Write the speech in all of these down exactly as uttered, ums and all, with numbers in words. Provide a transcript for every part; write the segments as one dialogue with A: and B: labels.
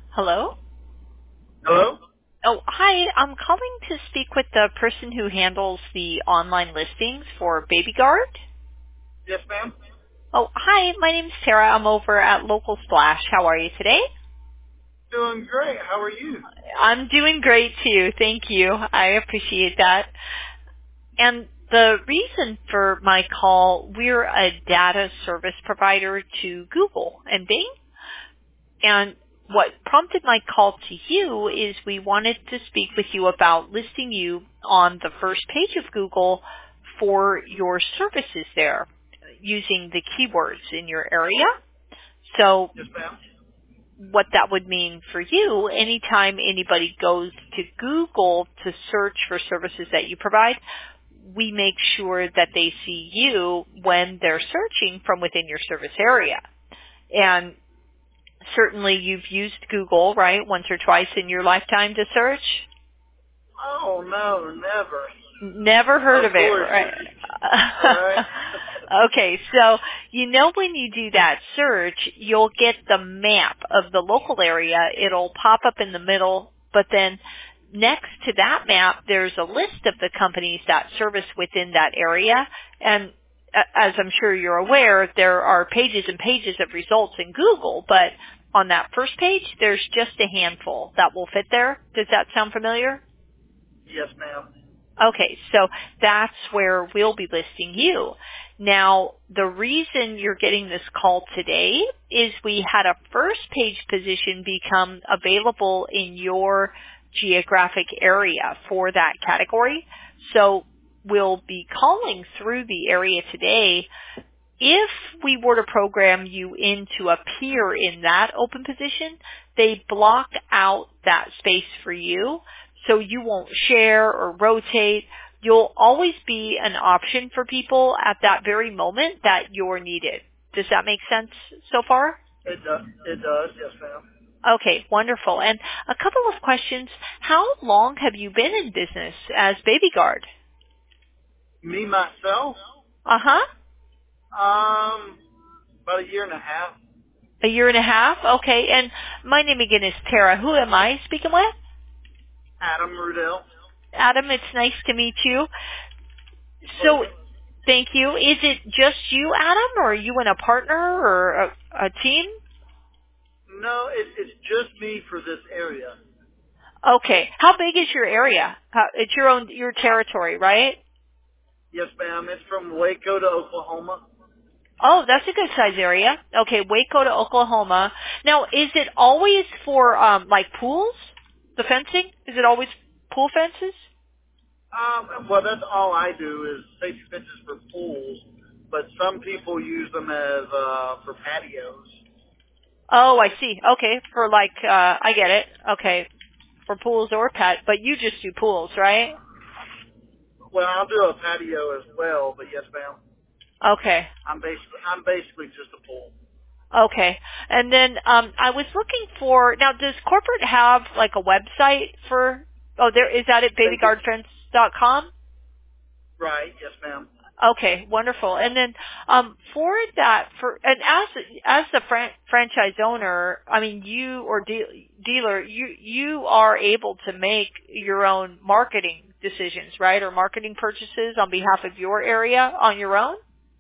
A: Hello?
B: Hello?
A: Oh, hi. I'm calling to speak with the person who handles the online listings for BabyGuard.
B: Yes, ma'am.
A: Oh, hi. My name's Tara. I'm over at Local Splash. How are you today?
B: Doing great. How are you?
A: I'm doing great too. Thank you. I appreciate that. And the reason for my call, we're a data service provider to Google and Bing. And what prompted my call to you is we wanted to speak with you about listing you on the first page of Google for your services there using the keywords in your area. So
B: Yes, ma'am.
A: what that would mean for you, anytime anybody goes to Google to search for services that you provide, we make sure that they see you when they're searching from within your service area. And certainly you've used Google, right, once or twice in your lifetime to search?
B: Oh, no, never.
A: Never heard
B: Of
A: of it,
B: course.
A: right?
B: Right?
A: Okay, so you know when you do that search, you'll get the map of the local area. It'll pop up in the middle, but then next to that map, there's a list of the companies that service within that area. And a- as I'm sure you're aware, there are pages and pages of results in Google, but on that first page, there's just a handful that will fit there. Does that sound familiar?
B: Yes, ma'am.
A: Okay, so that's where we'll be listing you. Now, the reason you're getting this call today is we had a first page position become available in your geographic area for that category. So we'll be calling through the area today. If we were to program you in to appear in that open position, they block out that space for you so you won't share or rotate. You'll always be an option for people at that very moment that you're needed. Does that make sense so far?
B: It does. It does. Yes, ma'am.
A: Okay, wonderful. And a couple of questions. How long have you been in business as BabyGuard?
B: Me, myself,
A: Uh-huh.
B: um, about a year and a half.
A: A year and a half? Okay. And my name again is Tara. Who am I speaking with?
B: Adam Rudell.
A: Adam, it's nice to meet you. So,
B: Pleasure.
A: thank you. Is it just you, Adam, or are you and a partner or a, a team?
B: No, it, it's just me for this area.
A: Okay. How big is your area? How, it's your own, your territory, right?
B: Yes, ma'am. It's from Waco to Oklahoma.
A: Oh, that's a good size area. Okay, Waco to Oklahoma. Now, is it always for, um, like pools? The fencing? Is it always pool fences?
B: Um, well, that's all I do is safety fences for pools, but some people use them as uh, for patios.
A: Oh, I see. Okay, for like, uh, I get it. Okay, for pools or pet, but you just do pools, right?
B: Well, I'll do a patio as well, but yes, ma'am.
A: Okay,
B: I'm basically I'm basically just a pool.
A: okay. And then um, I was looking for, now does corporate have like a website for, oh, there is that at
B: They do.
A: babyguard fence dot com?
B: Right, yes, ma'am.
A: Okay, wonderful. And then um, for that, for and as as the fran- franchise owner, I mean, you or de- dealer, you you are able to make your own marketing decisions, right, or marketing purchases on behalf of your area on your own.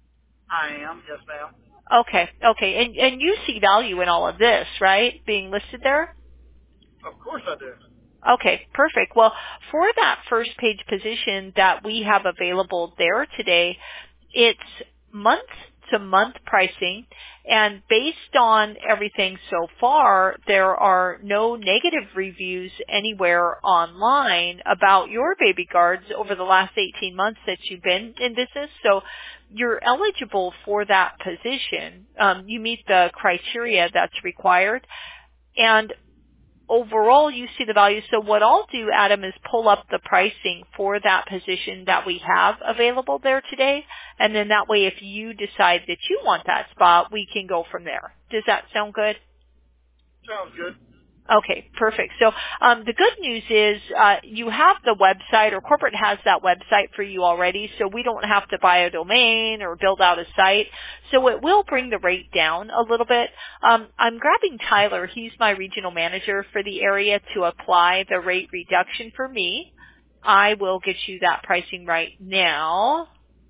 B: I am, yes, ma'am.
A: Okay, okay, and and you see value in all of this, right, being listed there.
B: Of course I do.
A: Okay, perfect. Well, for that first page position that we have available there today, it's month to month pricing, and based on everything so far, there are no negative reviews anywhere online about your baby guards over the last eighteen months that you've been in business. So you're eligible for that position. Um, you meet the criteria that's required. And overall you see the value. So what I'll do, Adam, is pull up the pricing for that position that we have available there today. And then that way, if you decide that you want that spot, we can go from there. Does that sound good?
B: Sounds good.
A: Okay, perfect. So um, the good news is uh, you have the website, or corporate has that website for you already, so we don't have to buy a domain or build out a site. So it will bring the rate down a little bit. Um, I'm grabbing Tyler. He's my regional manager for the area to apply the rate reduction for me. I will get you that pricing right now.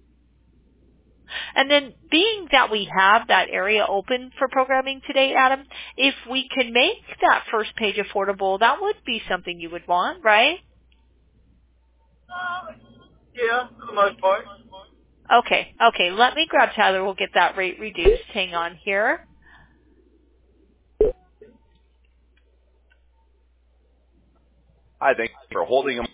A: And then being that we have that area open for programming today, Adam, if we can make that first page affordable, that would be something you would want, right?
B: Uh, yeah, for the most part.
A: Okay, okay. Let me grab Tyler. We'll get that rate reduced. Hang on here.
C: Hi, thanks for holding.